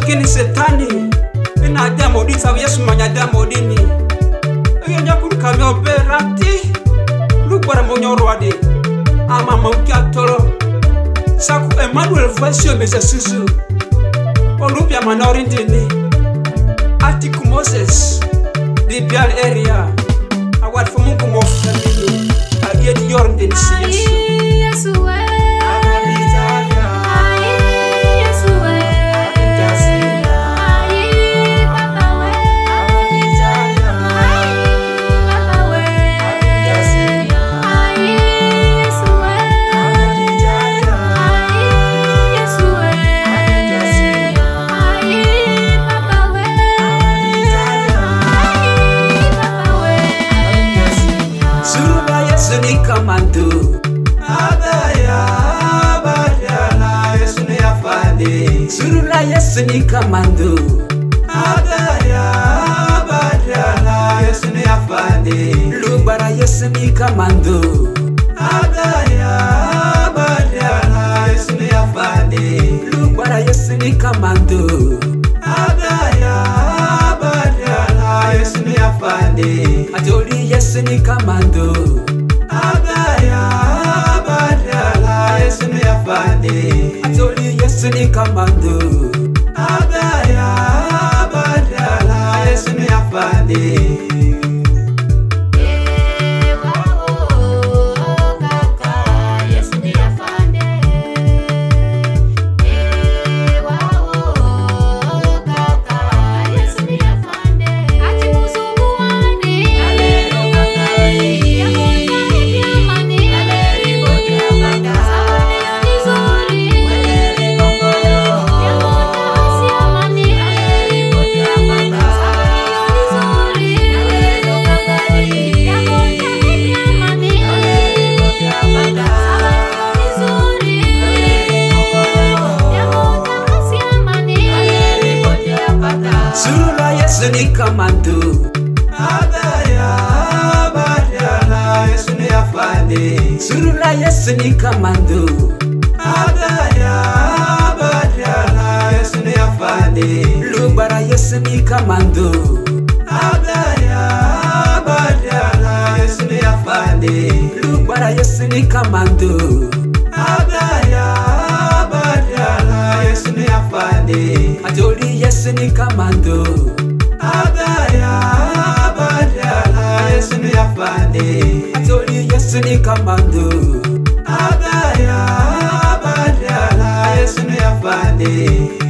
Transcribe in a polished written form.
kini setani ina demo di sa Yesu manya demo dini e nya kuru ka me operati lu para mo nyoro ade ama mo kyatoro saku Emmanuel voice me susu olupia manori ndini Atiku Moses di bial area awat fo mungu mo family aye di yor ndini si Yesu Kamando abaya la Yesu ni afande surula Yesu ni kamando abaya la Yesu ni afande lubara Yesu ni kamando abaya la Yesu ni afande lubara Yesu ni kamando abaya la Yesu ni afande ajoli Yesu ni kamando la Yesu ni afande ajoli Yesu ni kamando la Yesu ni afande ni kamando la Yesu ni afande surula Yesu ni kamando la Yesu ni afande lubara Yesu ni kamando la Yesu ni afande lubara Yesu ni kamando la Yesu ni afande ajoli Yesu ni kamando la Yesu ni afande ajoli Yesu ni kamando la Yesu ni afande